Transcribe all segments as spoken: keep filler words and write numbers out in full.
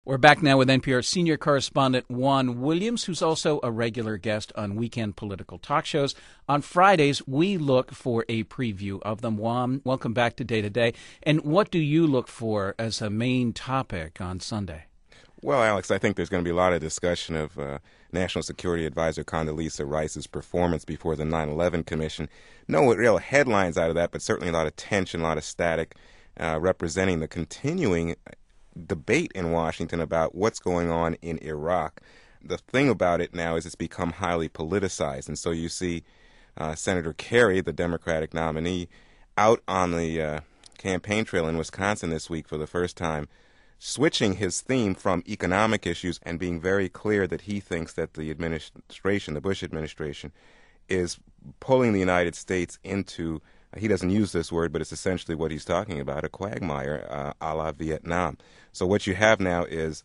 We're back now with N P R senior correspondent Juan Williams, who's also a regular guest on weekend political talk shows. On Fridays, we look for a preview of them. Juan, welcome back to Day to Day. And what do you look for as a main topic on Sunday? Well, Alex, I think there's going to be a lot of discussion of uh, National Security Advisor Condoleezza Rice's performance before the nine eleven Commission. No real headlines out of that, but certainly a lot of tension, a lot of static, uh, representing the continuing debate in Washington about what's going on in Iraq. The thing about it now is it's become highly politicized, and so you see uh, Senator Kerry, the Democratic nominee, out on the uh, campaign trail in Wisconsin this week for the first time, switching his theme from economic issues and being very clear that he thinks that the administration, the Bush administration, is pulling the United States into, he doesn't use this word, but it's essentially what he's talking about, a quagmire uh, a la Vietnam. So what you have now is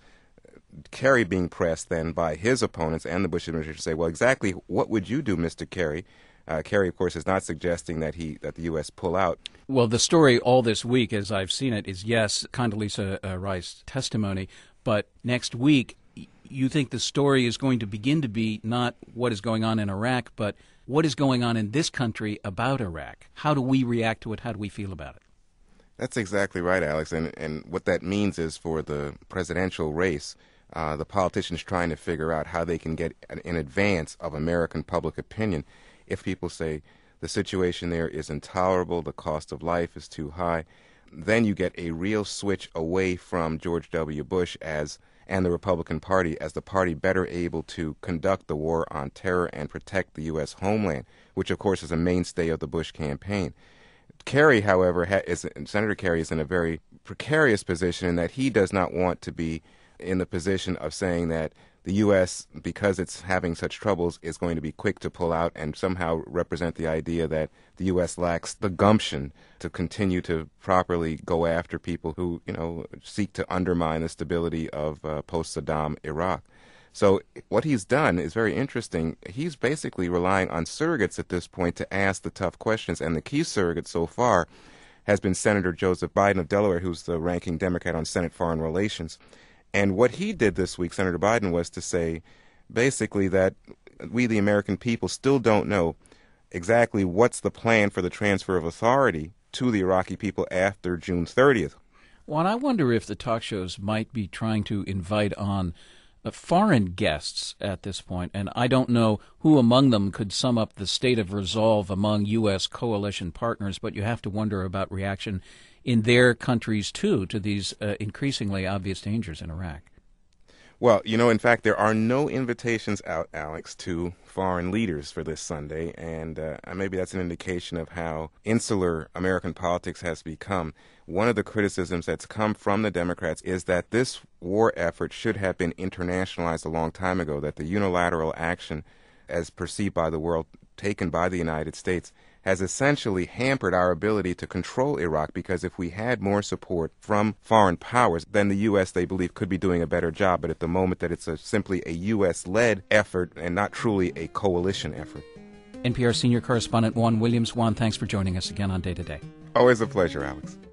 Kerry being pressed then by his opponents and the Bush administration to say, well, exactly what would you do, Mister Kerry? Uh, Kerry, of course, is not suggesting that he that the U S pull out. Well, the story all this week, as I've seen it, is yes, Condoleezza uh, Rice testimony, but next week you think the story is going to begin to be not what is going on in Iraq, but what is going on in this country about Iraq. How do we react to it? How do we feel about it? That's exactly right, Alex. And, and what that means is for the presidential race, uh, the politicians trying to figure out how they can get in advance of American public opinion. If people say the situation there is intolerable, the cost of life is too high, then you get a real switch away from George W. Bush as and the Republican Party as the party better able to conduct the war on terror and protect the U S homeland, which, of course, is a mainstay of the Bush campaign. Kerry, however, ha- is, Senator Kerry is in a very precarious position in that he does not want to be in the position of saying that the U S, because it's having such troubles, is going to be quick to pull out and somehow represent the idea that the U S lacks the gumption to continue to properly go after people who, you know, seek to undermine the stability of uh, post-Saddam Iraq. So what he's done is very interesting. He's basically relying on surrogates at this point to ask the tough questions, and the key surrogate so far has been Senator Joseph Biden of Delaware, who's the ranking Democrat on Senate Foreign Relations. And what he did this week, Senator Biden, was to say basically that we, the American people, still don't know exactly what's the plan for the transfer of authority to the Iraqi people after June thirtieth. Well, and I wonder if the talk shows might be trying to invite on uh, foreign guests at this point, and I don't know who among them could sum up the state of resolve among U S coalition partners, but you have to wonder about reaction in their countries, too, to these uh, increasingly obvious dangers in Iraq. Well, you know, in fact, there are no invitations out, Alex, to foreign leaders for this Sunday, and uh, maybe that's an indication of how insular American politics has become. One of the criticisms that's come from the Democrats is that this war effort should have been internationalized a long time ago, that the unilateral action, as perceived by the world, taken by the United States, has essentially hampered our ability to control Iraq, because if we had more support from foreign powers, then the U S, they believe, could be doing a better job. But at the moment that it's a, simply a U S-led effort and not truly a coalition effort. N P R senior correspondent Juan Williams. Juan, thanks for joining us again on Day to Day. Always a pleasure, Alex.